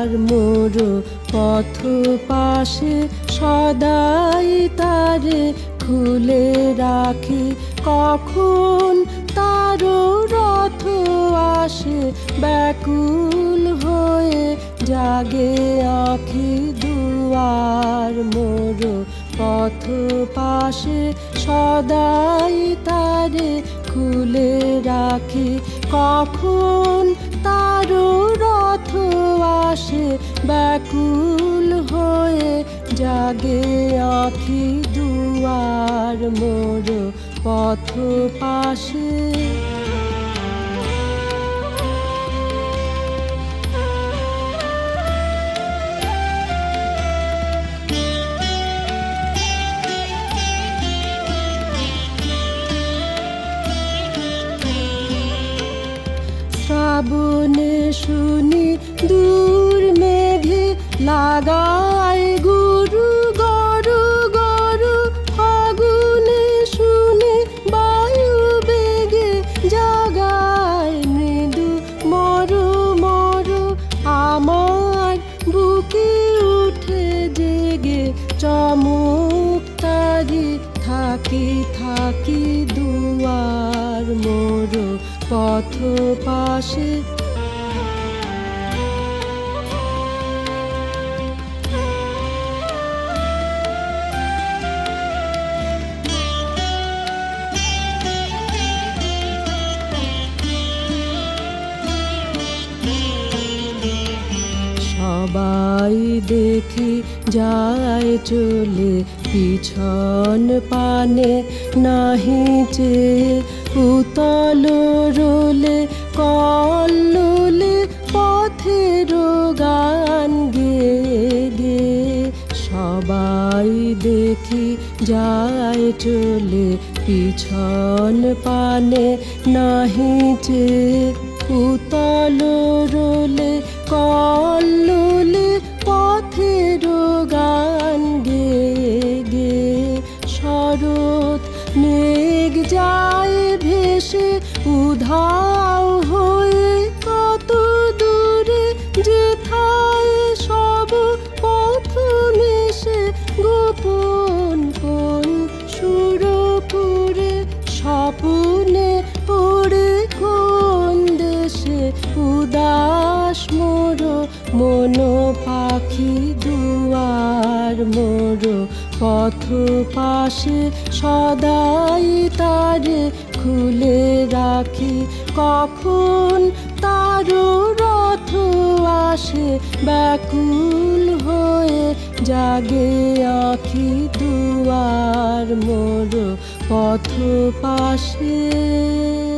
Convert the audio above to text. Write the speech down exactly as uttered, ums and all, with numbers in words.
দুয়ার মোর পথ পাশে সদাই তারে খুলে রাখি। কখন তার রথ আসে ব্যাকুল হয়ে জাগে আঁখি। দুয়ার মোর পথ পাশে সদাই তারে খুলে রাখি। কখন তার রথ আসে ব্যাকুল হয়ে জাগে আঁখি। দুয়ার মোর পথ পাশে। শ্রাবণে শুনি দূর মেঘে লাগায় গুরু গরু গরু। ফাগুনে শুনি বায়ু বেগে জাগায় মৃদু মরু মরু। আমার বুকে উঠে জেগে চমক তারি থাকি থাকি। দুয়ার মোর পথ পাশে। সবাই দেখি যায় চলে পিছন পানে নাহি চেয়ে। উতল রোলে কল্লোলে পথের গান গেয়ে গেয়ে। সবাই দেখি যায় চলে পিছন পানে নাহি চেয়ে। উতল রোলে কল্লোলে পথের গান গেয়ে গেয়ে। শরৎ মেঘ যায় ভেসে উধাও হয়ে কত দূরে। যেথায় সব পথ মিশে গোপন কোন সুরপুরে। স্বপ্নে ওড়ে কোন দেশে উদাস মোর মন পাখি। দুয়ার মোর পথ পাশে সদাই তারে খুলে রাখি। কখন তার রথ আসে ব্যাকুল হয়ে জাগে আঁখি। দুয়ার মোর পথ পাশে।